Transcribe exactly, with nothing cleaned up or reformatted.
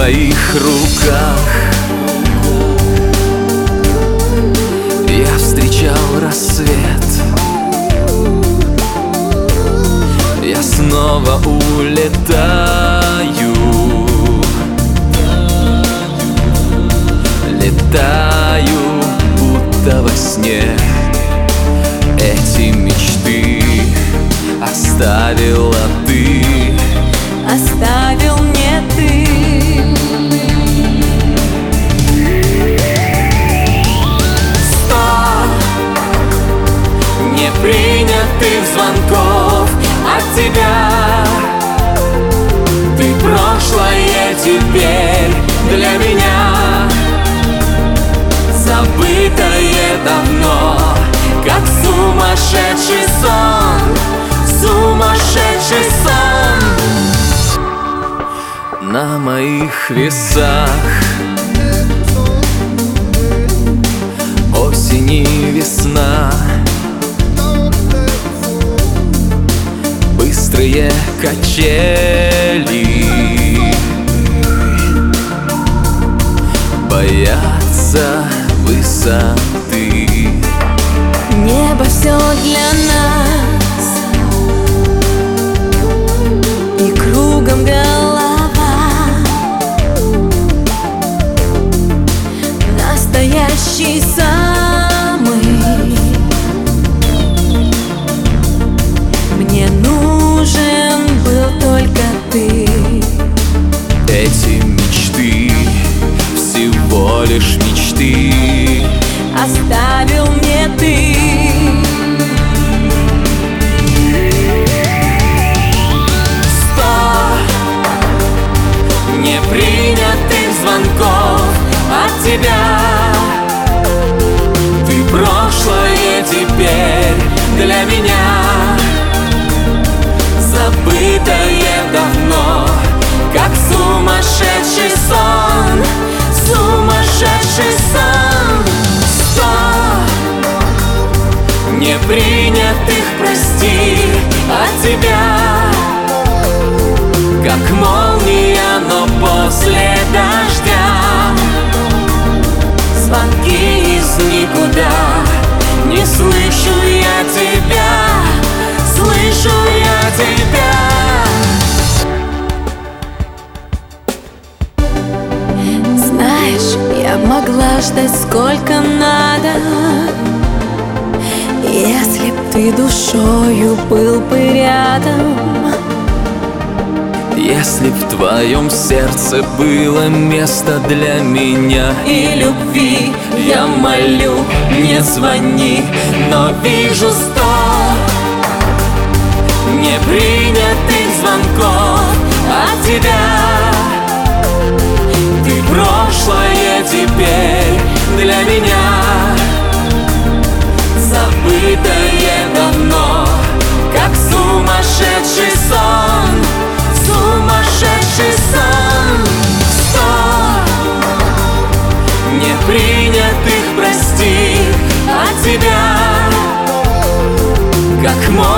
твоих руках я встречал рассвет. Я снова улетаю, летаю, будто во сне. Эти мечты оставила ты, оставил мне ты. Сто непринятых звонков от тебя. Ты прошлое теперь для меня, забытое давно, как сумасшедший сон, сумасшедший сон. На моих весах осень и весна, быстрые качели, боятся высоты. Небо все для нас, и кругом голова. Настоящий самый мне нужен был только ты. Эти мечты всего лишь мечты, оставил мне ты. Сто непринятых звонков от тебя. Ты прошлое теперь для меня, забытое давно, как сумасшедший сон, сумасшедший сон. Непринятых прости от тебя, как молния, но после дождя. Звонки из никуда, не слышу я тебя, слышу я тебя. Знаешь, я могла ждать сколько надо, если б ты душою был бы рядом. Если б в твоем сердце было место для меня И любви я молю, не звони, но вижу сто непринятых звонков от тебя. Ты прошлое теперь для меня, забытое давно, как сумасшедший сон, сумасшедший сон. Сто непринятых прости от тебя, как мой